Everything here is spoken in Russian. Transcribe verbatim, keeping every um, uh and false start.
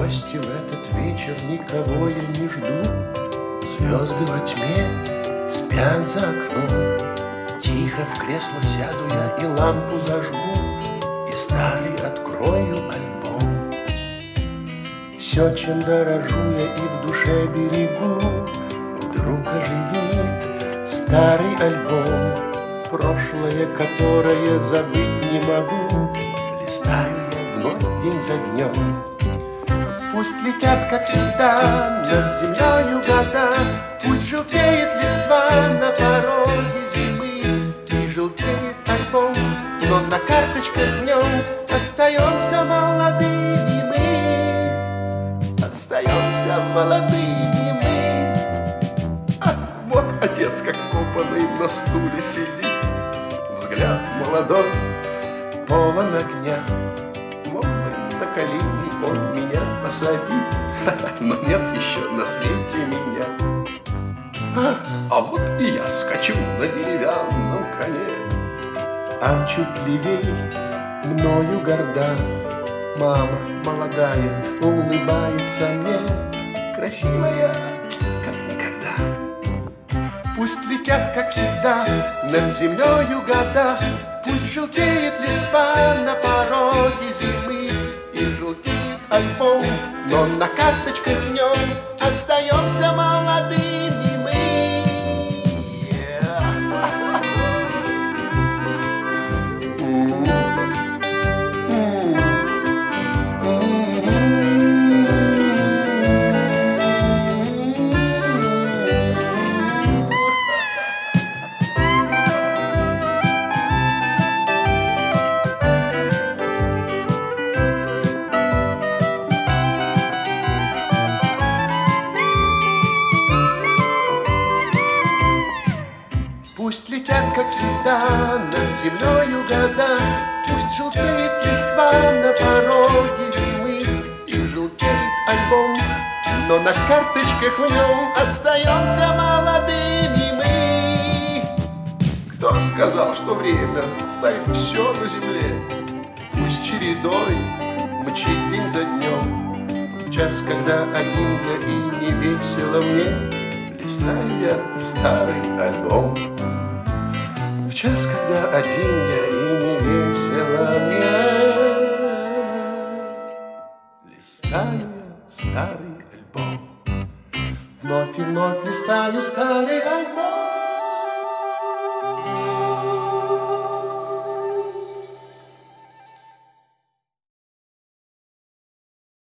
гости в этот вечер, никого я не жду. Звезды во тьме спят за окном. Тихо в кресло сяду я и лампу зажгу, и старый открою альбом. Все, чем дорожу я и в душе берегу, вдруг оживит старый альбом. Прошлое, которое забыть не могу, листаю я вновь день за днем. Пусть летят, как всегда, над землею года, пусть желтеет листва на пороге зимы, и желтеет альбом, но на карточках в нем остаемся молодыми мы, остаемся молодыми мы. А вот отец, как вкопанный, на стуле сидит, взгляд молодой, полон огня. Мог бы на колени он меня посадить, но нет еще на свете меня. А, а вот и я скачу на деревянном коне, а чуть левей мною горда мама молодая улыбается мне, красивая, как никогда. Пусть летят, как всегда, над землею года, пусть желтеет листва на пороге зимы, и желтеет альбом, но на карточках в нем остаемся молодыми мы. Пусть летят, как всегда, над землею года, пусть желтеет листва на пороге зимы, и желтеет альбом, но на карточках в нем остаемся молодыми мы. Кто сказал, что время ставит все на земле? Пусть чередой мчит день за днем, в час, когда один я и не весело мне, листаю я старый альбом. В час, когда один я и не весело